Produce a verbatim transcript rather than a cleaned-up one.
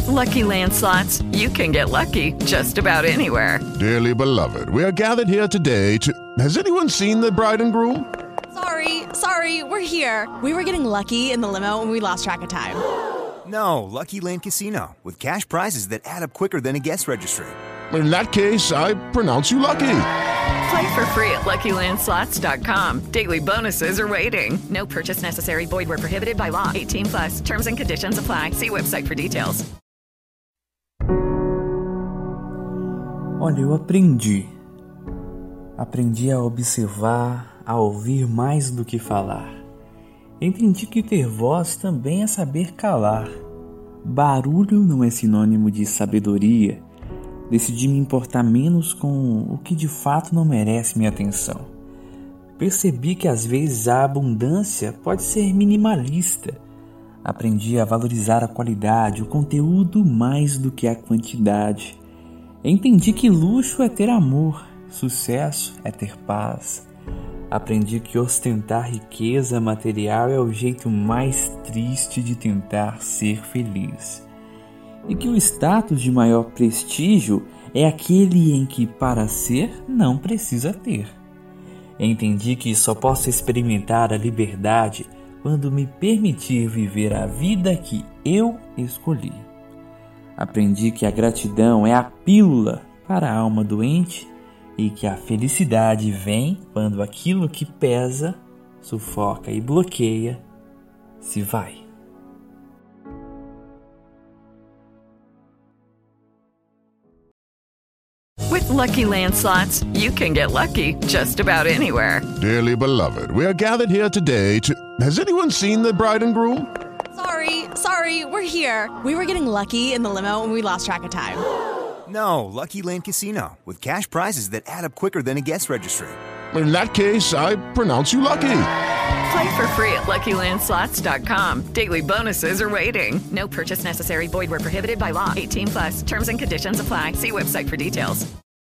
Lucky Land Slots, you can get lucky just about anywhere. Dearly beloved, we are gathered here today to... Has anyone seen the bride and groom? Sorry, sorry, we're here. We were getting lucky in the limo and we lost track of time. No, Lucky Land Casino, with cash prizes that add up quicker than a guest registry. In that case, I pronounce you lucky. Play for free at Lucky Land Slots dot com. Daily bonuses are waiting. No purchase necessary. Void where prohibited by law. eighteen plus. Terms and conditions apply. See website for details. Olha, eu aprendi. Aprendi a observar, a ouvir mais do que falar. Entendi que ter voz também é saber calar. Barulho não é sinônimo de sabedoria. Decidi me importar menos com o que de fato não merece minha atenção. Percebi que às vezes a abundância pode ser minimalista. Aprendi a valorizar a qualidade, o conteúdo mais do que a quantidade. Entendi que luxo é ter amor, sucesso é ter paz. Aprendi que ostentar riqueza material é o jeito mais triste de tentar ser feliz. E que o status de maior prestígio é aquele em que, para ser, não precisa ter. Entendi que só posso experimentar a liberdade quando me permitir viver a vida que eu escolhi. Aprendi que a gratidão é a pílula para a alma doente e que a felicidade vem quando aquilo que pesa, sufoca e bloqueia se vai. With Lucky Land Slots, you can get lucky just about anywhere. Dearly beloved, we are gathered here today to... Has anyone seen the bride and groom? Sorry, sorry, we're here. We were getting lucky in the limo and we lost track of time. No, Lucky Land Casino, with cash prizes that add up quicker than a guest registry. In that case, I pronounce you lucky. Play for free at Lucky Land Slots dot com. Daily bonuses are waiting. No purchase necessary. Void where prohibited by law. eighteen plus. Terms and conditions apply. See website for details.